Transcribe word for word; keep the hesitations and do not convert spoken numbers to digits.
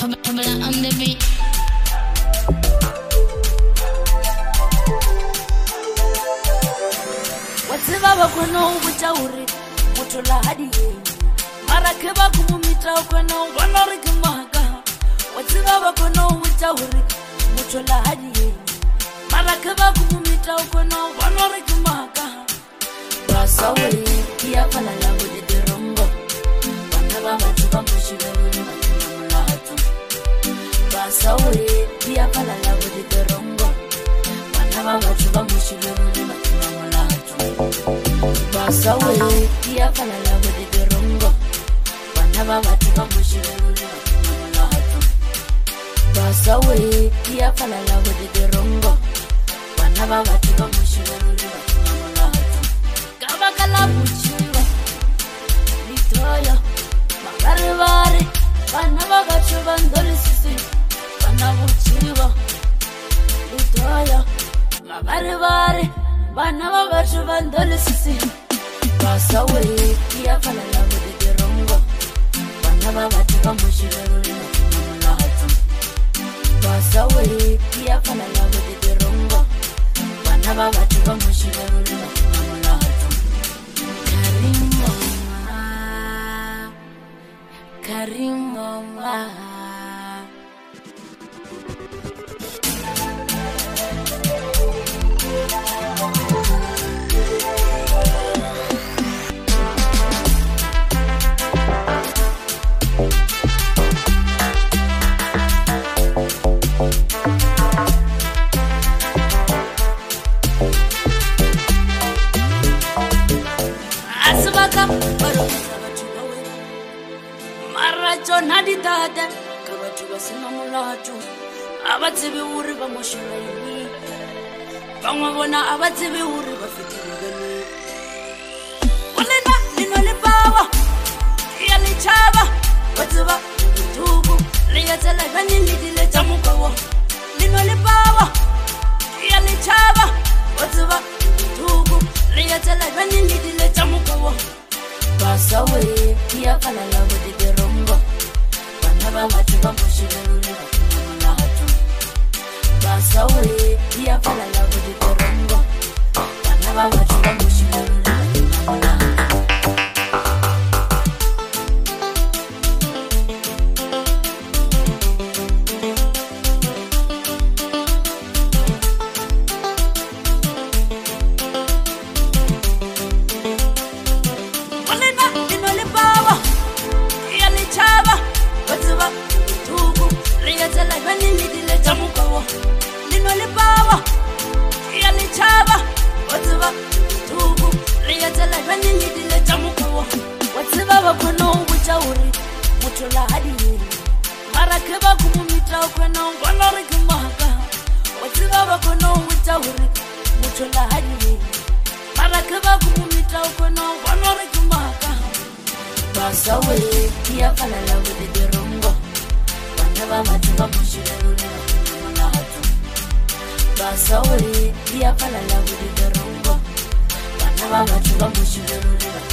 Pamela on the beat. What's the baba kono uchauri mutola hadi marake ba kumumita kono wanori kumaga. What's the baba kono uchauri mutola hadi marake ba kumumita kono wanori kumaga. Basawe kia pala lango de rongo bana baba tuka mushibelu matumulatu. Basawe kia pala lango de rongo bana baba tuka mushibelu matumulatu. Basawe kia pala lango de rongo bana baba tuka mushibelu matumulatu. Basawe kia pala lango de rongo bana baba tuka mushibelu matumulatu. Kabakala buchiwa litoya makarivare bana bagachuva ndoli sisi bana buchiwa litoya makarivare bana bagachuva ndoli sisi. Basawe kia pala lango de rongo bana bagatuka mushibelu matumulatu. Basawe kia pala lango de rongo bana bagatuka mushibelu matumulatu. Karimoma Asbaka baro Marajo nadidada kabatu basina mulatu abatsibi uri bamoshela yini bamwe bona abatsibi uri bafitilele walena lino libawa ya lichaba batsiba tubu liyatela kanye lidile tamukawo lino libawa ya lichaba batsiba tubu liyatela kanye lidile tamukawo. Basawe kia pala lango de rongo bana baba tuka mushibelu matumulatu. Basawe kia pala lango de rongo bana baba tuka mushibelu matumulatu. Basawe kia pala lango de rongo bana baba tuka mushibelu matumulatu. Basawe kia pala lango de rongo bana baba tuka mushibelu